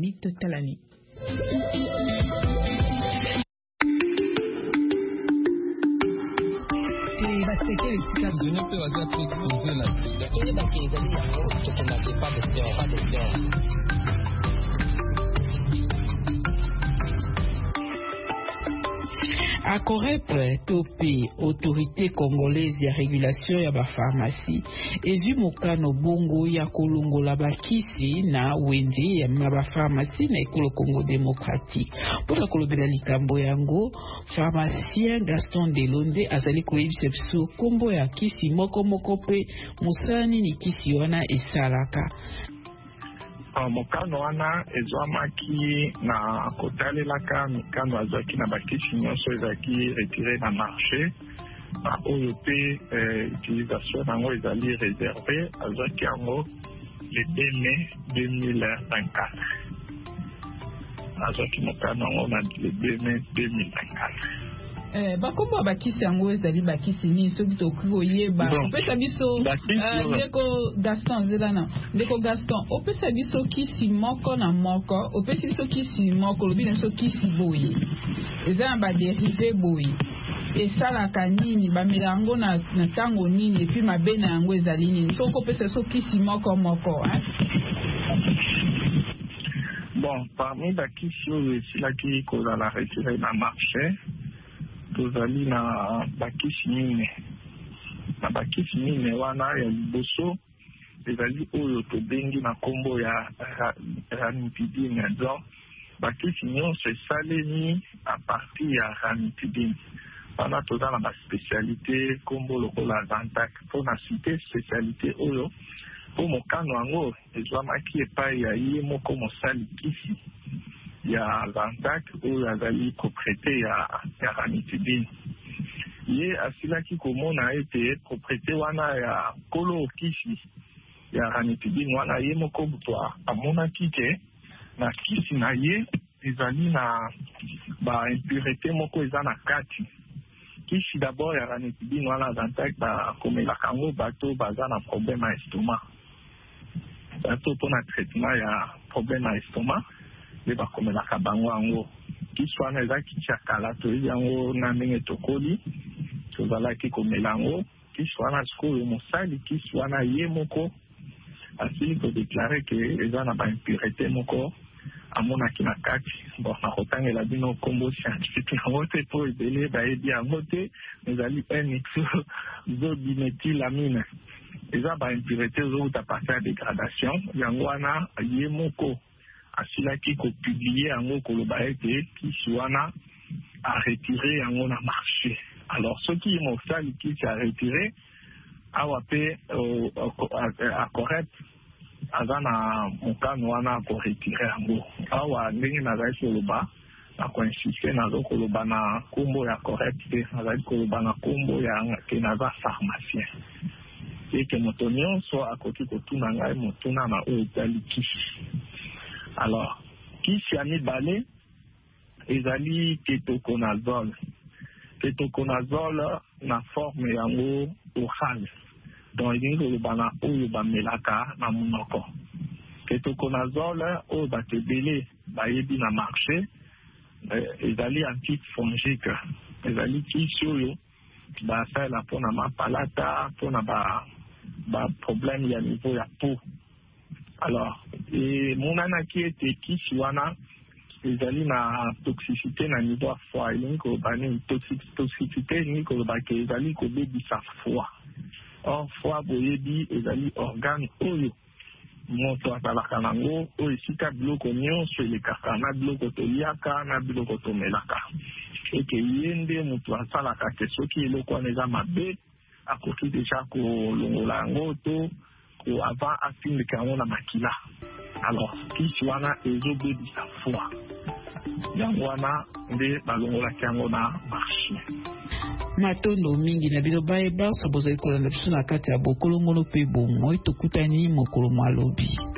Anit Talani. ACOREP topé autorité congolaise ya régulation ya ba pharmacie ezwi mokano bongo ya kolongola bakisi na wende ya ba pharmacie na ekolo Congo démocratique. Pour kolobela likambo yango, pharmacien Gaston Delonde azali koyebisa biso kombo ya kisi moko pe musani ni kisi wana esalaka. Mokano wana ezwamaki na kotalelaka mikano azwaki na bakisi nyonso ezalaki retiré na marché na oyo pe utilisation nango ezali réservé azwaki yango le 2 mai 2024 azwaki mokano yango na le 2 mai 2024. Bakombo bakisi yango ezali bakisi nini soki tokoki koyeba opesa biso ndeko Gaston zelana ndeko Gaston opesa biso kisi moko na moko opesi biso kisi moko lobi na biso kisi boye eza na baderive boye esalaka nini bamela yango na ntango nini epi mabe na yango ezali nini soki opesa biso kisi moko bon parmi bakisi oyo esilaki kozala retiré na marché tozali na bakisi mine na bakisi mine wana ya liboso ezali oyo tobengi na kombo ya ranitidine. Donc bakisi nyonso esalemi a partir ya ranitidine wana toza na baspécialité kombo lokola Zantac mpo na cité spécialité oyo mpo mokano yango ezwamaki epai ya ye moko mosali kisi ya Zantac oyo azali propriété ya ranitidine. Ye asilaki komona ete propriété wana ya kolo kisi ya ranitidine wana ye moko buto amonaki ke na kisi na ye ezali na ba impurité moko eza na kati. Kisi d'abord ya ranitidine wana Zantac bakomelaka yango bato baza na problème ya estomac, bato mpona traitement ya problème ya estomac le bakomelaka bango yango. Kisi wana eza kisi ya kala toyebi yango na ndenge tokoli tozalaki komela yango. Kisi wana sikoyo mosali kisi wana ye moko asili kodeklare ke eza na baimpurité moko amonaki na kati. Bon nakotangela bino kombo scientifique yango te po ebele bayebi yango te, ezali N-isobiméthylamine. Eza baimpurité ozouta parti ya dégradation yango wana ye moko asilaki kopublie yango koloba ete kisi wana a retiré yango na marché. Alors soki mosali kisi a retiré awa pe ACOREP aza na mokano wana koretire yango. Awa ndenge nazali koloba nakoinsiste nazo koloba na kombo ya ACOREP te, nazali koloba na kombo ya ke naza pharmacien eke moto nyonso akoki kotuna ngai motuna na oyo etali kisi. Alors kisi ya mibale ezali ketoconazole. Ketoconazole na forme yango orale, donc elingi koloba na oyo bamelaka na monoko. Ketoconazole oyo bato ebele bayebi na marché ezali antifongique, ezali kisi oyo basalela mpona mapalata mpona baproblème ya niveau ya peau. Alors monanaki ete kisi wana ezali na toxicité na niveau ya foie. Elingi koloba nini toxicité elingi koloba ke ezali kobebisa foie. Or foie boyebi ezali organe oyo moto azalaka nango oyo esika biloko nyonso elekaka na biloko toliaka na biloko tomelaka. Eke ye nde moto asalaka ke soki eloko wana eza mabe akoki deja kolongola yango to avant atindika yango na makila. Alors kisi wana ezobebisa foie yango wana nde balongolaki yango na marché. Matondo mingi na bino bayeba sabozali kolanda biso na kati ya bokolongono pe bomoi tokutani mokolo malobi.